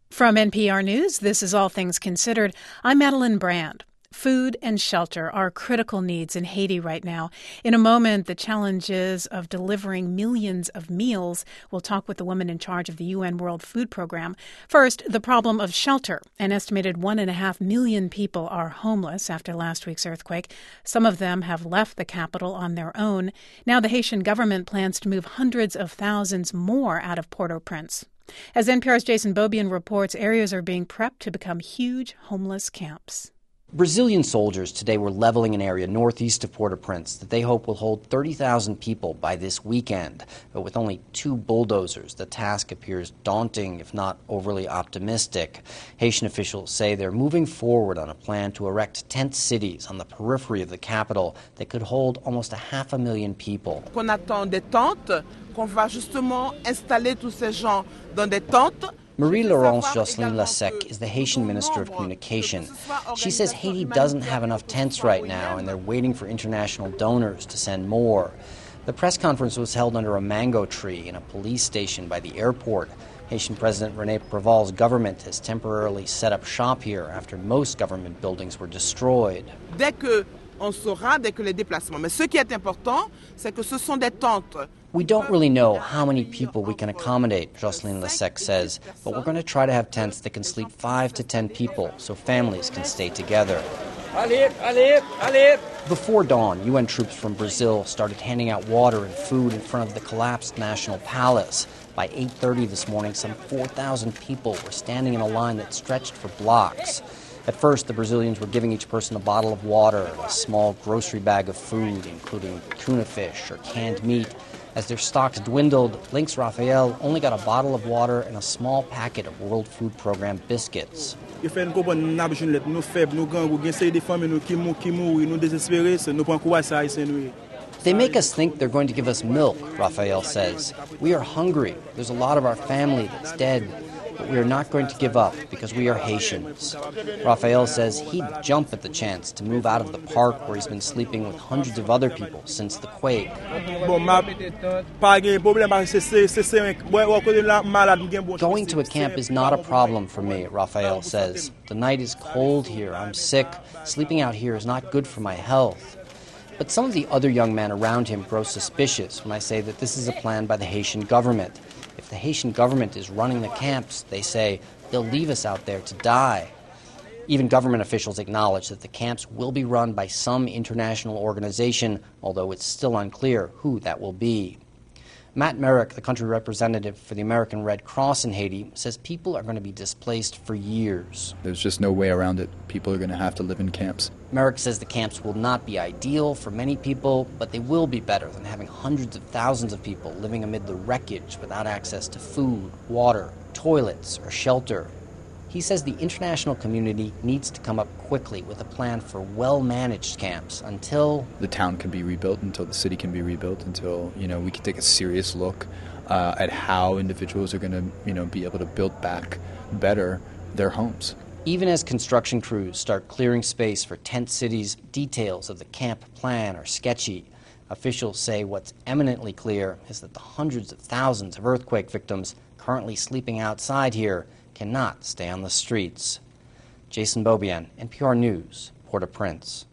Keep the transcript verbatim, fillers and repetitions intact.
From N P R News, this is All Things Considered. I'm Madeline Brand. Food and shelter are critical needs in Haiti right now. In a moment, the challenges of delivering millions of meals. We'll talk with the woman in charge of the U N World Food Program. First, the problem of shelter. An estimated one and a half million people are homeless after last week's earthquake. Some of them have left the capital on their own. Now the Haitian government plans to move hundreds of thousands more out of Port-au-Prince. As N P R's Jason Beaubien reports, areas are being prepped to become huge homeless camps. Brazilian soldiers today were leveling an area northeast of Port-au-Prince that they hope will hold thirty thousand people by this weekend. But with only two bulldozers, the task appears daunting, if not overly optimistic. Haitian officials say they're moving forward on a plan to erect tent cities on the periphery of the capital that could hold almost a half a million people. On attend des tentes, qu'on va justement installer tous ces gens dans des tentes. Marie-Laurence Jocelyne Lasek is the Haitian Minister of Communication. She says Haiti doesn't have enough tents right now, and they're waiting for international donors to send more. The press conference was held under a mango tree in a police station by the airport. Haitian President René Préval's government has temporarily set up shop here after most government buildings were destroyed. Dès que on saura, dès que les déplacements. Mais ce qui est important, c'est que ce sont des tentes. We don't really know how many people we can accommodate, Jocelyne Lasek says, but we're going to try to have tents that can sleep five to ten people so families can stay together. Before dawn, U N troops from Brazil started handing out water and food in front of the collapsed National Palace. By eight thirty this morning, some four thousand people were standing in a line that stretched for blocks. At first, the Brazilians were giving each person a bottle of water and a small grocery bag of food, including tuna fish or canned meat. As their stocks dwindled, Lynx Raphael only got a bottle of water and a small packet of World Food Program biscuits. They make us think they're going to give us milk, Raphael says. We are hungry. There's a lot of our family that's dead. But we are not going to give up because we are Haitians. Raphael says he'd jump at the chance to move out of the park where he's been sleeping with hundreds of other people since the quake. Going to a camp is not a problem for me, Raphael says. The night is cold here. I'm sick. Sleeping out here is not good for my health. But some of the other young men around him grow suspicious when I say that this is a plan by the Haitian government. If the Haitian government is running the camps, they say, they'll leave us out there to die. Even government officials acknowledge that the camps will be run by some international organization, although it's still unclear who that will be. Matt Merrick, the country representative for the American Red Cross in Haiti, says people are going to be displaced for years. There's just no way around it. People are going to have to live in camps. Merrick says the camps will not be ideal for many people, but they will be better than having hundreds of thousands of people living amid the wreckage without access to food, water, toilets, or shelter. He says the international community needs to come up quickly with a plan for well-managed camps until the town can be rebuilt, until the city can be rebuilt, until, you know, we can take a serious look uh, at how individuals are going to, you know, be able to build back better their homes. Even as construction crews start clearing space for tent cities, details of the camp plan are sketchy. Officials say what's eminently clear is that the hundreds of thousands of earthquake victims currently sleeping outside here cannot stay on the streets. Jason Beaubien, N P R News, Port-au-Prince.